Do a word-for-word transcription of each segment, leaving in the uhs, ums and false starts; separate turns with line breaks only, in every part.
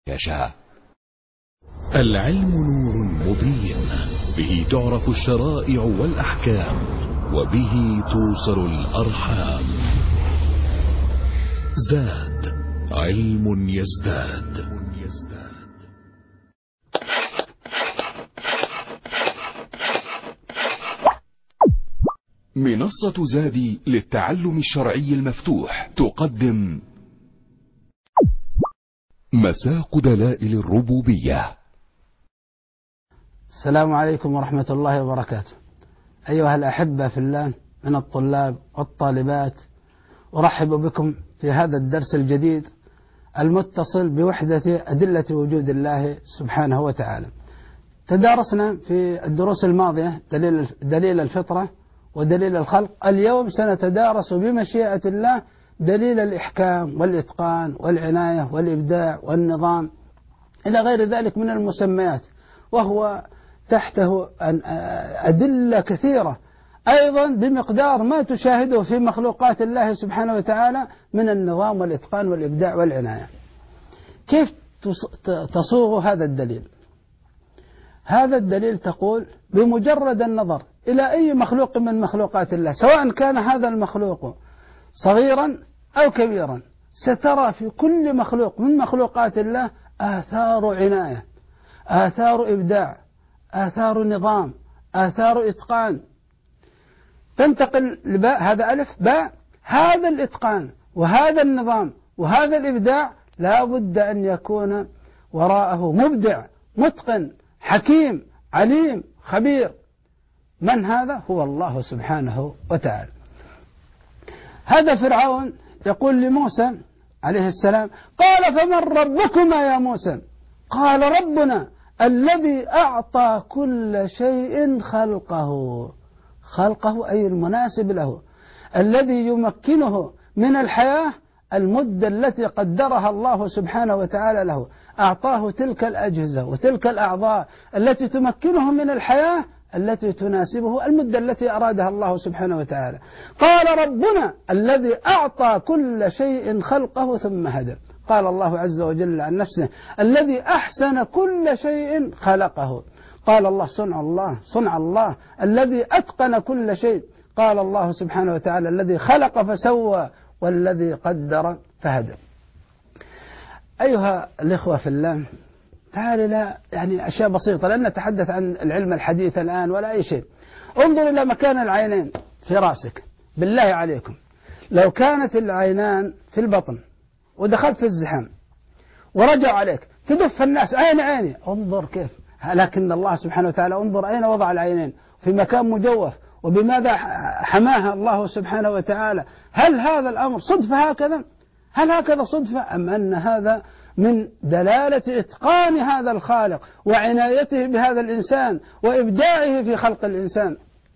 يشاء. العلم نور مبين، به تعرف الشرائع والأحكام، وبه توصل الأرحام. زاد علم يزداد.
منصة زادي للتعلم الشرعي المفتوح تقدم مساق دلائل الربوبية.
السلام عليكم ورحمة الله وبركاته. أيها الأحبة في الله من الطلاب والطالبات، أرحب بكم في هذا الدرس الجديد المتصل بوحدة أدلة وجود الله سبحانه وتعالى. تدارسنا في الدروس الماضية دليل, دليل الفطرة ودليل الخلق. اليوم سنتدارس بمشيئة الله دليل الإحكام والإتقان والعناية والإبداع والنظام إلى غير ذلك من المسميات، وهو تحته أدلة كثيرة أيضا بمقدار ما تشاهده في مخلوقات الله سبحانه وتعالى من النظام والإتقان والإبداع والعناية. كيف تصوغ هذا الدليل؟ هذا الدليل تقول بمجرد النظر إلى أي مخلوق من مخلوقات الله، سواء كان هذا المخلوق صغيرا أو كبيرا، سترى في كل مخلوق من مخلوقات الله آثار عناية، آثار إبداع، آثار نظام، آثار إتقان. تنتقل لباء، هذا ألف باء، هذا الإتقان وهذا النظام وهذا الإبداع لا بد أن يكون وراءه مبدع متقن حكيم عليم خبير. من هذا؟ هو الله سبحانه وتعالى. هذا فرعون يقول لموسى عليه السلام: قال فمن ربكما يا موسى؟ قال ربنا الذي أعطى كل شيء خلقه. خلقه أي المناسب له، الذي يمكنه من الحياة المدة التي قدرها الله سبحانه وتعالى له. أعطاه تلك الأجهزة وتلك الأعضاء التي تمكنه من الحياة التي تناسبه المدة التي أرادها الله سبحانه وتعالى. قال ربنا الذي أعطى كل شيء خلقه ثم هدى. قال الله عز وجل عن نفسه: الذي أحسن كل شيء خلقه. قال الله: صنع الله صنع الله الذي أتقن كل شيء. قال الله سبحانه وتعالى: الذي خلق فسوى والذي قدر فهدى. أيها الإخوة في الله، تعالوا لا يعني أشياء بسيطة، لن نتحدث عن العلم الحديث الآن ولا أي شيء. انظر إلى مكان العينين في رأسك. بالله عليكم لو كانت العينان في البطن ودخلت في الزحام ورجع عليك تدف الناس: أين عيني؟ انظر كيف. لكن الله سبحانه وتعالى انظر أين وضع العينين، في مكان مجوف، وبماذا حماها الله سبحانه وتعالى. هل هذا الأمر صدفة هكذا؟ هل هكذا صدفة؟ أم أن هذا من دلالة إتقان هذا الخالق وعنايته بهذا الإنسان وإبداعه في خلق الإنسان؟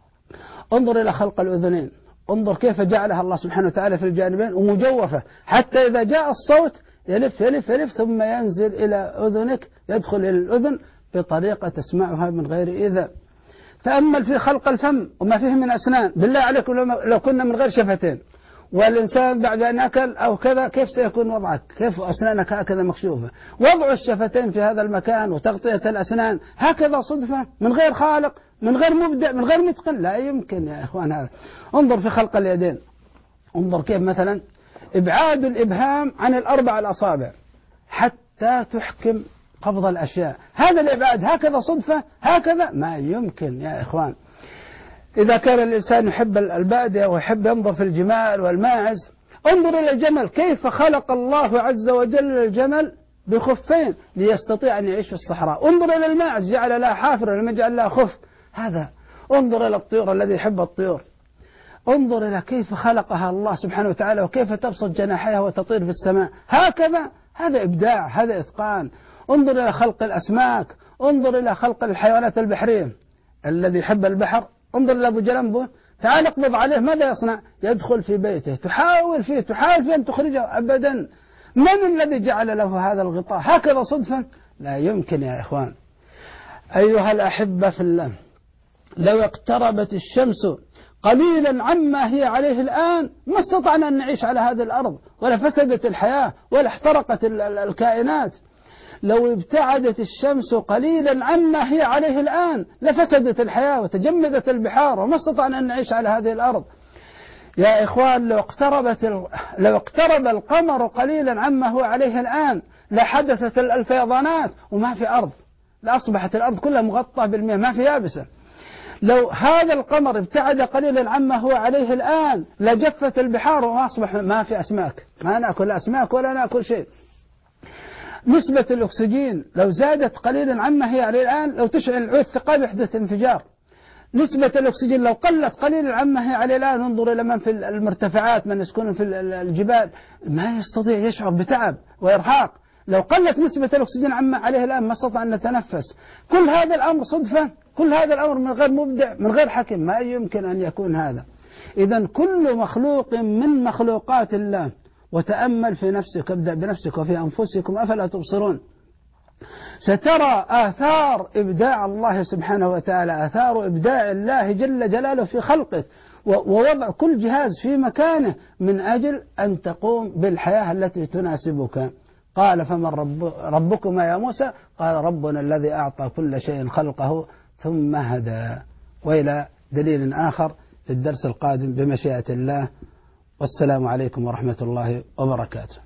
انظر إلى خلق الأذنين، انظر كيف جعلها الله سبحانه وتعالى في الجانبين ومجوفة، حتى إذا جاء الصوت يلف يلف يلف ثم ينزل إلى أذنك، يدخل إلى الأذن بطريقة تسمعها من غير إيذاء. تأمل في خلق الفم وما فيه من أسنان. بالله عليكم لو كنا من غير شفتين والإنسان بعد أن أكل أو كذا كيف سيكون وضعك؟ كيف أسنانك هكذا مكشوفة؟ وضع الشفتين في هذا المكان وتغطية الأسنان هكذا صدفة من غير خالق من غير مبدع من غير متقن؟ لا يمكن يا إخوان هذا. انظر في خلق اليدين، انظر كيف مثلا إبعاد الإبهام عن الأربع الأصابع حتى تحكم قبض الأشياء. هذا الإبعاد هكذا صدفة هكذا؟ ما يمكن يا إخوان. إذا كان الإنسان يحب البادية ويحب ينظر في الجمال والماعز، انظر إلى الجمل كيف خلق الله عز وجل الجمل بخفين ليستطيع أن يعيش في الصحراء. انظر إلى الماعز جعل لها حافر ولم يجعل لها خف. هذا انظر إلى الطيور الذي يحب الطيور، انظر إلى كيف خلقها الله سبحانه وتعالى وكيف تبسط جناحيها وتطير في السماء هكذا. هذا إبداع، هذا إتقان. انظر إلى خلق الأسماك، انظر إلى خلق الحيوانات البحرية. الذي يحب البحر انظر إلى أبو جلمبه، تعال اقبض عليه ماذا يصنع؟ يدخل في بيته، تحاول فيه تحاول فيه أن تخرجه أبدا. من الذي جعل له هذا الغطاء؟ هكذا صدفة؟ لا يمكن يا إخوان. أيها الأحبة في الله، لو اقتربت الشمس قليلا عما هي عليه الآن ما استطعنا أن نعيش على هذه الأرض، ولا فسدت الحياة ولا احترقت الكائنات. لو ابتعدت الشمس قليلا عما هي عليه الآن لفسدت الحياة وتجمدت البحار وما استطعنا أن نعيش على هذه الأرض. يا إخوان لو اقتربت لو اقترب القمر قليلا عما هو عليه الآن لحدثت الفيضانات وما في أرض، لأصبحت الأرض كلها مغطاة بالمياه ما في يابسة. لو هذا القمر ابتعد قليلا عما هو عليه الآن لجفت البحار وأصبح ما في أسماك، ما نأكل أسماك ولا نأكل شيء. نسبة الأكسجين لو زادت قليلا عما هي عليه الآن لو تشعل العود ثقاب يحدث انفجار. نسبة الأكسجين لو قلت قليلا عما هي عليه الآن، انظر إلى من في المرتفعات من يسكنون في الجبال ما يستطيع يشعر بتعب وإرهاق. لو قلت نسبة الأكسجين عما عليه الآن ما استطاع أن نتنفس. كل هذا الأمر صدفة، كل هذا الأمر من غير مبدع من غير حكم، ما يمكن أن يكون هذا. إذن كل مخلوق من مخلوقات الله. وتأمل في نفسك، ابدأ بنفسك وفي أنفسكم أفلا تبصرون. سترى آثار إبداع الله سبحانه وتعالى، آثار إبداع الله جل جلاله في خلقه ووضع كل جهاز في مكانه من أجل أن تقوم بالحياة التي تناسبك. قال فمن رب ربكما يا موسى؟ قال ربنا الذي أعطى كل شيء خلقه ثم هدى. وإلى دليل آخر في الدرس القادم بمشيئة الله، والسلام عليكم ورحمة الله وبركاته.